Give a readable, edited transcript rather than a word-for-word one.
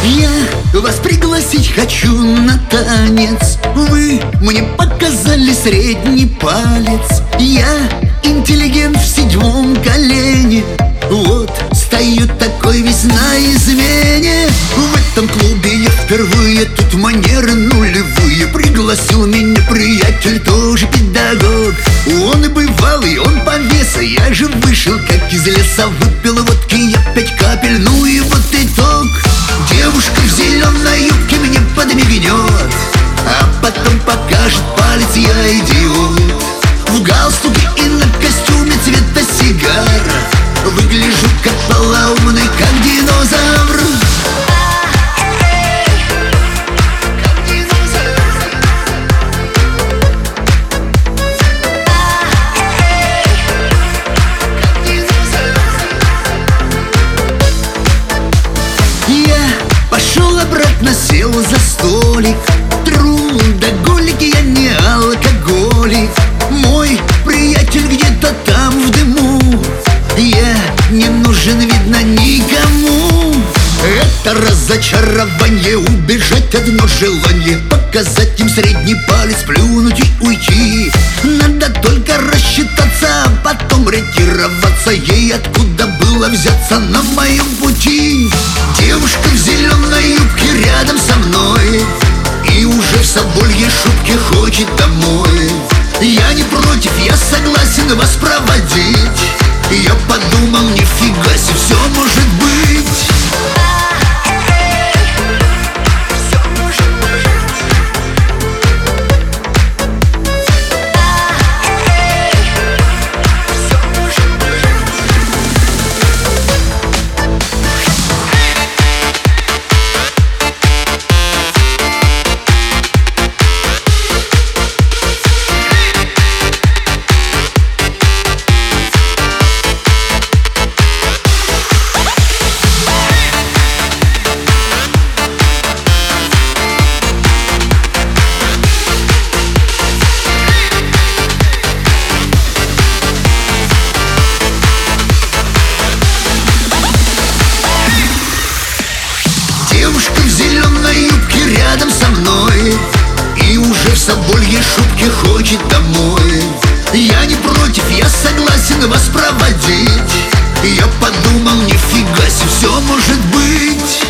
Я вас пригласить хочу на танец. Вы мне показали средний палец. Я интеллигент в 7-м колене. Вот стою такой весь на измене. В этом клубе я впервые, тут манеры нулевые. Пригласил меня приятель, тоже педагог. Он и бывалый, он повеса. Я же вышел как из леса. Выпил водки я 5 капель, ну и вот итог. Девушка в зеленой юбке мне подмигнет, а потом покажет палец, я идиот. В галстуке и на костюме цвета сигара. Выгляжу как полоумный, как динозавр. Пошел обратно, сел за столик. Трудоголик, я не алкоголик. Мой приятель где-то там в дыму. Я не нужен, видно, никому. Это разочарование, убежать одно желание. Показать им средний палец, плюнуть и уйти. Надо только рассчитаться, а потом ретироваться. Ей откуда было взяться на моем пути? Девушка в зеленой юбке рядом со мной и уже в собольей шубке хочет домой. Я не против, я согласен вас проводить. Я подумал, нифига себе, все может быть. Девушка в зеленой юбке рядом со мной и уже в собольей шубке хочет домой. Я не против, я согласен вас проводить. Я подумал, нифига себе, все может быть.